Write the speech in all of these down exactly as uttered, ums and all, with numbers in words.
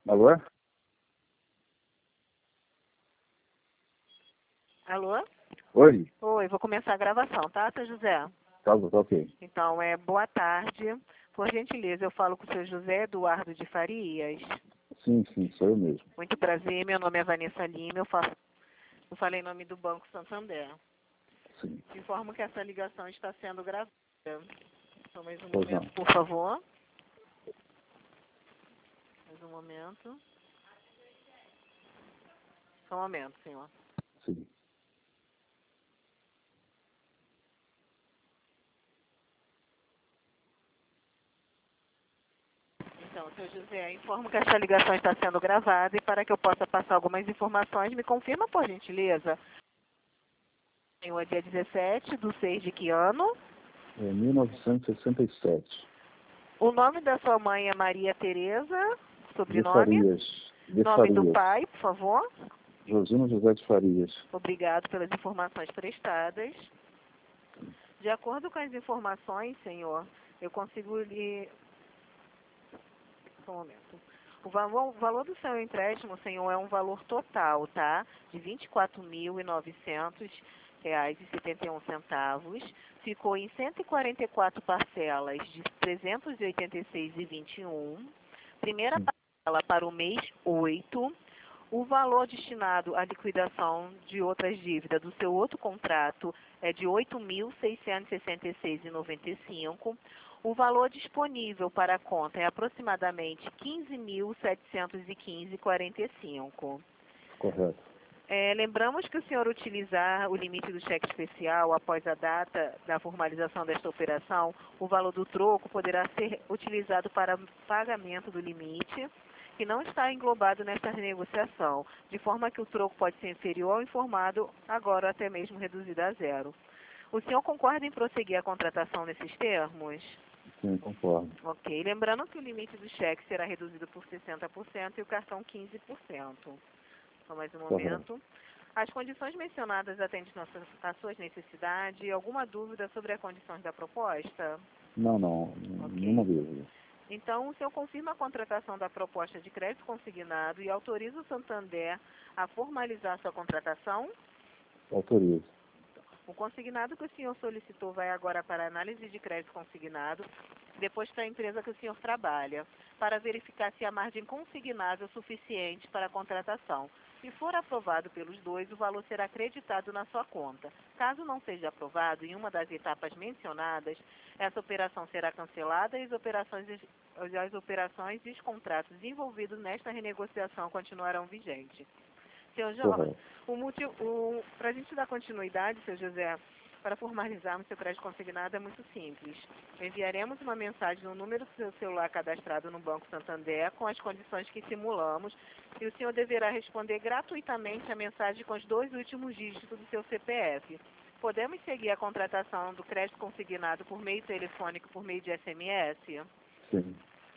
Alô? Alô? Oi? Oi, vou começar a gravação, tá, seu José? Tá, tá ok. Então, é boa tarde. Por gentileza, eu falo com o seu José Eduardo de Farias. Sim, sim, sou eu mesmo. Muito prazer, meu nome é Vanessa Lima, eu, faço, eu falei em nome do Banco Santander. Sim. Informo que essa ligação está sendo gravada. Só mais um Pois não. momento, por favor. Mais um momento. Só um momento, senhor. Sim. Então, seu José, informo que essa ligação está sendo gravada e para que eu possa passar algumas informações, me confirma, por gentileza. Senhor, dia dezessete do seis de que ano? É mil novecentos e sessenta e sete. O nome da sua mãe é Maria Tereza, De sobrenome? Farias. De Nome do Farias. pai, por favor. Josino José de Farias. Obrigado pelas informações prestadas. De acordo com as informações, senhor, eu consigo lhe... Só um momento. O valor, o valor do seu empréstimo, senhor, é um valor total, tá? De vinte e quatro mil e novecentos reais e setenta e um centavos. Ficou em cento e quarenta e quatro parcelas de trezentos e oitenta e seis e vinte e um. Primeira Sim. parcela para o mês oito. O valor destinado à liquidação de outras dívidas do seu outro contrato é de oito mil seiscentos e sessenta e seis reais e noventa e cinco. O valor disponível para a conta é aproximadamente quinze mil setecentos e quinze reais e quarenta e cinco. Correto. É, lembramos que o senhor utilizar o limite do cheque especial após a data da formalização desta operação, o valor do troco poderá ser utilizado para pagamento do limite, que não está englobado nesta renegociação, de forma que o troco pode ser inferior ao informado, agora até mesmo reduzido a zero. O senhor concorda em prosseguir a contratação nesses termos? Sim, concordo. Ok. Lembrando que o limite do cheque será reduzido por sessenta por cento e o cartão quinze por cento. Só mais um momento. As condições mencionadas atendem nossas, às suas necessidades. Alguma dúvida sobre as condições da proposta? Não, não. Ok. Nenhuma dúvida. Então, o senhor confirma a contratação da proposta de crédito consignado e autoriza o Santander a formalizar sua contratação? Autorizo. O consignado que o senhor solicitou vai agora para análise de crédito consignado, depois para a empresa que o senhor trabalha, para verificar se a margem consignável é suficiente para a contratação. Se for aprovado pelos dois, o valor será acreditado na sua conta. Caso não seja aprovado em uma das etapas mencionadas, essa operação será cancelada e as operações, as operações e os contratos envolvidos nesta renegociação continuarão vigentes. Seu Jorge, o motivo, para a gente dar continuidade, seu José, para formalizarmos seu crédito consignado é muito simples. Enviaremos uma mensagem no número do seu celular cadastrado no Banco Santander com as condições que simulamos e o senhor deverá responder gratuitamente a mensagem com os dois últimos dígitos do seu C P F. Podemos seguir a contratação do crédito consignado por meio telefônico, por meio de S M S? Sim.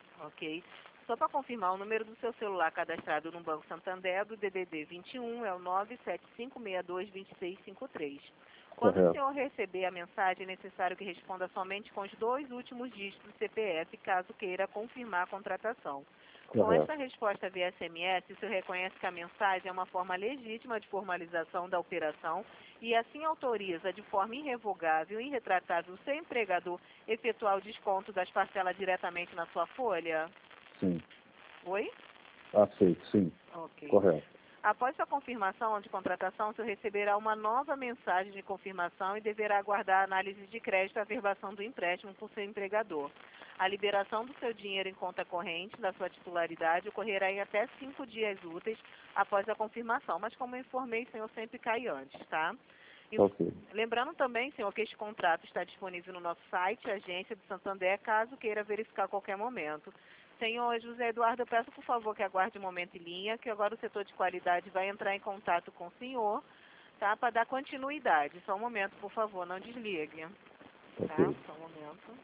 Ok. Só para confirmar, o número do seu celular cadastrado no Banco Santander do D D D vinte e um é o nove sete cinco seis dois dois seis cinco três. Quando Correto. o senhor receber a mensagem, é necessário que responda somente com os dois últimos dígitos do C P F, caso queira confirmar a contratação. Com Correto. esta resposta via S M S, o senhor reconhece que a mensagem é uma forma legítima de formalização da operação e assim autoriza de forma irrevogável e irretratável o seu empregador efetuar o desconto das parcelas diretamente na sua folha? Sim. Oi? Aceito, sim. Ok. Correto. Após a confirmação de contratação, o senhor receberá uma nova mensagem de confirmação e deverá aguardar a análise de crédito e a averbação do empréstimo por seu empregador. A liberação do seu dinheiro em conta corrente da sua titularidade ocorrerá em até cinco dias úteis após a confirmação, mas como eu informei, o senhor sempre cai antes, tá? E Ok. lembrando também, senhor, que este contrato está disponível no nosso site, agência do Santander, caso queira verificar a qualquer momento. Senhor José Eduardo, eu peço por favor que aguarde um momento em linha, que agora o setor de qualidade vai entrar em contato com o senhor, tá? Para dar continuidade. Só um momento, por favor, não desligue. Tá? Ok. Só um momento.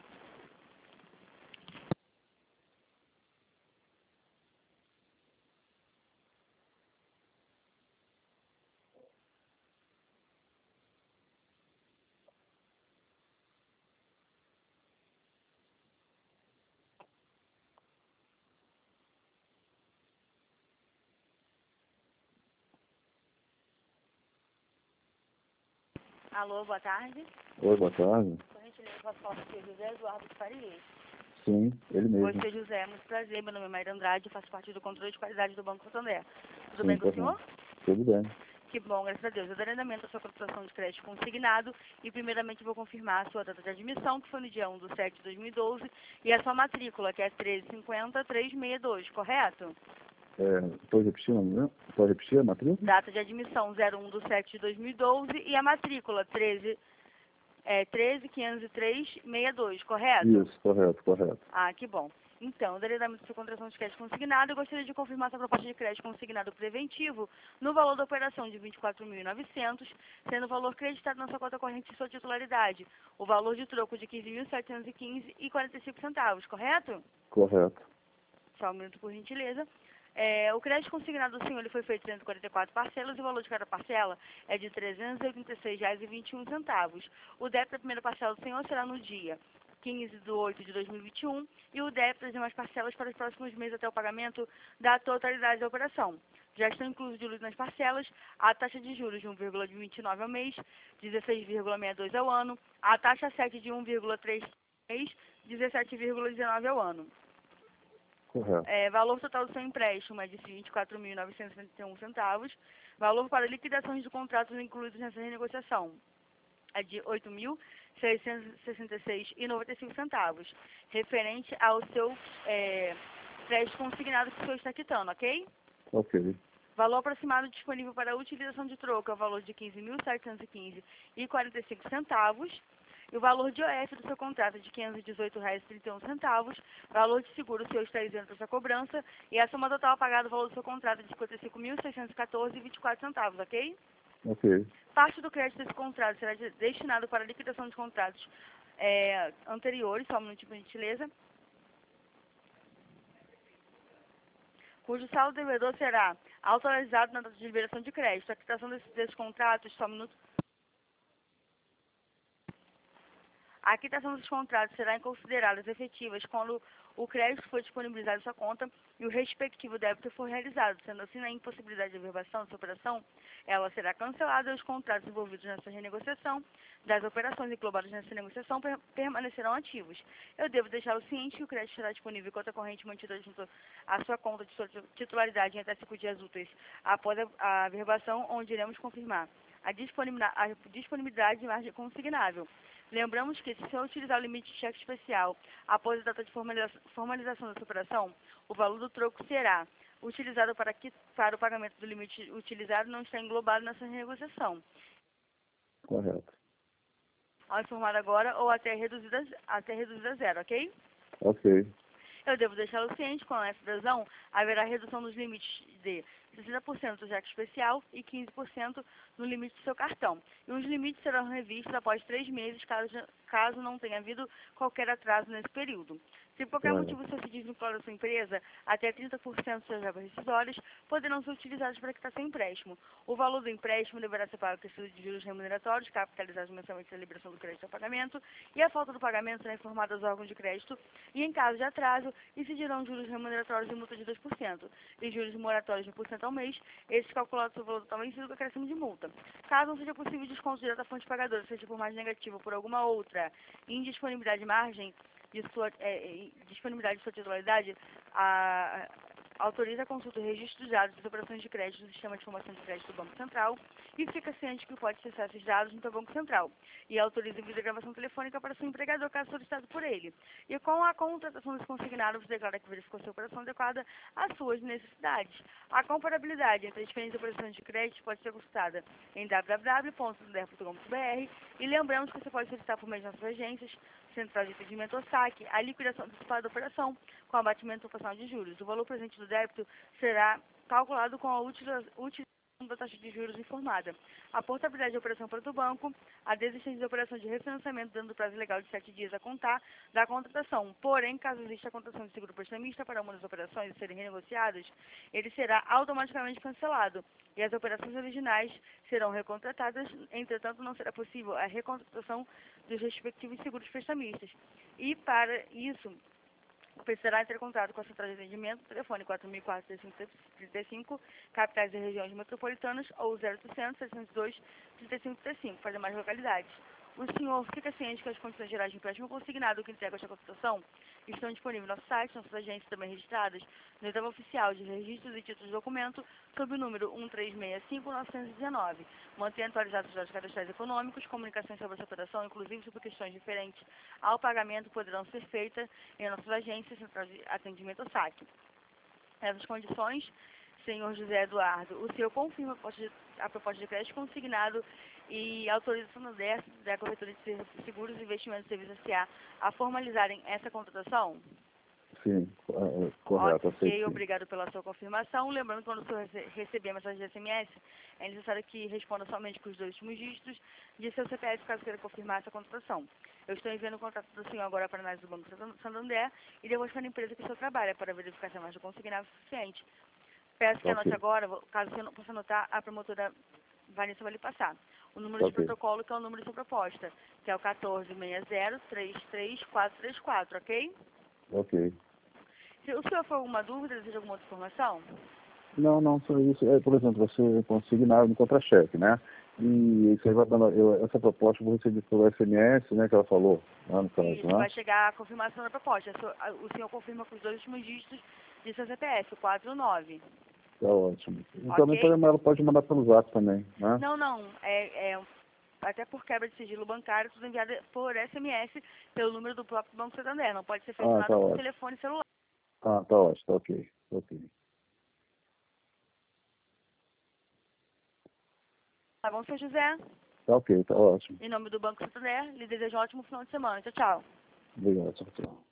Alô, boa tarde. Oi, boa tarde. Por gentileza, posso falar com o senhor José Eduardo de Farias. Sim, ele Oi, mesmo. senhor José, muito prazer. Meu nome é Maíra Andrade, faço parte do controle de qualidade do Banco Santander. Tudo Sim, bem com o tá senhor? bom. Tudo bem. Que bom, graças a Deus. Eu darei andamento à sua contratação de crédito consignado e, primeiramente, vou confirmar a sua data de admissão, que foi no dia um de sete de dois mil e doze, e a sua matrícula, que é treze cinquenta, trezentos e sessenta e dois, correto? É, pode repetir, não? Pode repetir a matrícula? Data de admissão zero um de sete de dois mil e doze e a matrícula treze, é, treze quinhentos e três, sessenta e dois, correto? Isso, correto, correto. Ah, que bom. Então, darei andamento à sua contratação de crédito consignado. Eu gostaria de confirmar sua proposta de crédito consignado preventivo no valor da operação de vinte e quatro mil e novecentos, sendo o valor creditado na sua conta corrente de sua titularidade. O valor de troco de quinze mil setecentos e quinze reais e quarenta e cinco centavos, correto? Correto. Só um minuto, por gentileza. É, o crédito consignado do senhor ele foi feito em cento e quarenta e quatro parcelas e o valor de cada parcela é de trezentos e oitenta e seis reais e vinte e um centavos. O débito da primeira parcela do senhor será no dia quinze de oito de dois mil e vinte e um e o débito das demais parcelas para os próximos meses até o pagamento da totalidade da operação. Já estão inclusos de juros nas parcelas a taxa de juros de um vírgula vinte e nove ao mês, dezesseis vírgula sessenta e dois ao ano, a taxa sete de um vírgula três ao mês, dezessete vírgula dezenove ao ano. Correto. É, valor total do seu empréstimo é de vinte e quatro mil novecentos e setenta e um centavos. Valor para liquidações de contratos incluídos nessa renegociação é de oito mil seiscentos e sessenta e seis reais e noventa e cinco centavos, referente ao seu é, crédito consignado que o senhor está quitando, ok? Ok. Valor aproximado disponível para a utilização de troco é o valor de quinze mil setecentos e quinze reais e quarenta e cinco centavos. E o valor de O F do seu contrato é de quinhentos e dezoito reais e trinta e um centavos. Valor de seguro, o senhor está isento dessa cobrança. E a soma total pagada, o valor do seu contrato é de cinquenta e cinco mil seiscentos e quatorze reais e vinte e quatro centavos, ok? Ok. Parte do crédito desse contrato será de- destinado para a liquidação de contratos é, anteriores, só um minutinho, por gentileza, cujo saldo devedor será autorizado na data de liberação de crédito. A quitação desses, desses contratos, só um minuto. A quitação dos contratos será em consideradas efetivas quando o crédito for disponibilizado em sua conta e o respectivo débito for realizado. Sendo assim, na impossibilidade de averbação dessa operação, ela será cancelada e os contratos envolvidos nessa renegociação das operações englobadas nessa negociação per permanecerão ativos. Eu devo deixá-lo ciente que o crédito será disponível em conta corrente mantida junto à sua conta de sua titularidade em até cinco dias úteis após a, a averbação, onde iremos confirmar a disponibilidade, a disponibilidade de margem consignável. Lembramos que, se o senhor utilizar o limite de cheque especial após a data de formaliza formalização dessa operação, o valor do troco será utilizado para, que, para o pagamento do limite utilizado não está englobado nessa negociação. Correto. Ao informar agora ou até reduzida, até reduzida a zero, ok? Ok. Eu devo deixá-lo ciente, com essa adesão, haverá redução dos limites de sessenta por cento do cheque especial e quinze por cento no limite do seu cartão. E os limites serão revistos após três meses, caso, caso não tenha havido qualquer atraso nesse período. Se por qualquer É. motivo você se desvincular da sua empresa, até trinta por cento das suas verbas rescisórias poderão ser utilizadas para quitar seu empréstimo. O valor do empréstimo deverá ser pago por de juros remuneratórios, capitalizados mensalmente na liberação do crédito ao pagamento, e a falta do pagamento será informada aos órgãos de crédito, e em caso de atraso, incidirão juros remuneratórios de multa de dois por cento e juros moratórios de um por cento ao mês, esses calculados sobre o valor total vencido com acréscimo de multa. Caso não seja possível desconto direto à fonte pagadora, seja por margem negativa ou por alguma outra indisponibilidade de margem, de sua é, disponibilidade de sua titularidade, a, autoriza a consulta e registro dos dados das operações de crédito do Sistema de Informação de Crédito do Banco Central e fica ciente que pode acessar esses dados no seu Banco Central. E autoriza a videogravação telefônica para seu empregador, caso solicitado por ele. E com a contratação desse consignado, você declara que verificou sua operação adequada às suas necessidades. A comparabilidade entre as diferentes operações de crédito pode ser consultada em w w w ponto santander ponto com ponto b r e lembramos que você pode solicitar por meio de nossas agências, Central de Atendimento ou S A C, a liquidação antecipada da operação com abatimento proporcional de juros. O valor presente do débito será calculado com a utilização da taxa de juros informada. A portabilidade de operação para o banco, a desistência de operação de refinanciamento dando prazo legal de sete dias a contar da contratação. Porém, caso exista a contratação de seguro prestamista para uma das operações serem renegociadas, ele será automaticamente cancelado e as operações originais serão recontratadas. Entretanto, não será possível a recontratação dos respectivos seguros prestamistas. E para isso, precisará ter contato com a central de atendimento, telefone quatro mil e quatro, trinta e cinco, capitais e regiões metropolitanas, ou zero oitocentos, setecentos e dois, trinta e cinco trinta e cinco, para demais localidades. O senhor fica ciente que as condições gerais de empréstimo consignado que entrega esta cotação estão disponíveis no nosso site, nossas agências também registradas, no etapa oficial de registros e títulos de documento, sob o número um três seis cinco nove um nove. Mantém atualizados os dados cadastrais econômicos, comunicações sobre essa operação, inclusive sobre questões diferentes ao pagamento, poderão ser feitas em nossas agências, central de atendimento ao saque. Essas condições, senhor José Eduardo, o senhor confirma a proposta de, a proposta de crédito consignado e autoriza a Santander, da Corretora de Seguros e Investimentos de Serviços S A a formalizarem essa contratação? Sim, é, correto, Ok, aceito. obrigado pela sua confirmação. Lembrando que quando o senhor rece receber a mensagem de S M S, é necessário que responda somente com os dois últimos dígitos de seu C P F, caso queira confirmar essa contratação. Eu estou enviando o contato do senhor agora para a análise do Banco Santander e depois para a empresa que o senhor trabalha, para verificar se a margem consignada é suficiente. Peço que anote Ok. agora, caso você não possa anotar, a promotora Vanessa vai lhe passar o número de Ok. protocolo, que é o número de sua proposta, que é o quatorze sessenta, trinta e três, quatrocentos e trinta e quatro, ok? Ok. Se o senhor for alguma dúvida, deseja alguma outra informação? Não, não, só isso. É, por exemplo, você consignado no contra-cheque, né? E você vai dando, eu, essa proposta eu vou receber pelo S M S, né, que ela falou, lá no caso, Isso, né? vai chegar a confirmação da proposta. O senhor confirma com os dois últimos dígitos de seu C P F, quatro nove. Tá ótimo. E também Ok? pode, ela pode mandar pelo zap também, né? Não, não. É, é, até por quebra de sigilo bancário, tudo enviado por S M S pelo número do próprio Banco Santander. Não pode ser feito Ah, nada tá por ótimo. telefone celular. Ah, tá ótimo, tá ok. Ok. Tá bom, senhor José? Tá ok, tá ótimo. Em nome do Banco Santander, lhe desejo um ótimo final de semana. Tchau, tchau. Obrigado, tchau, tchau.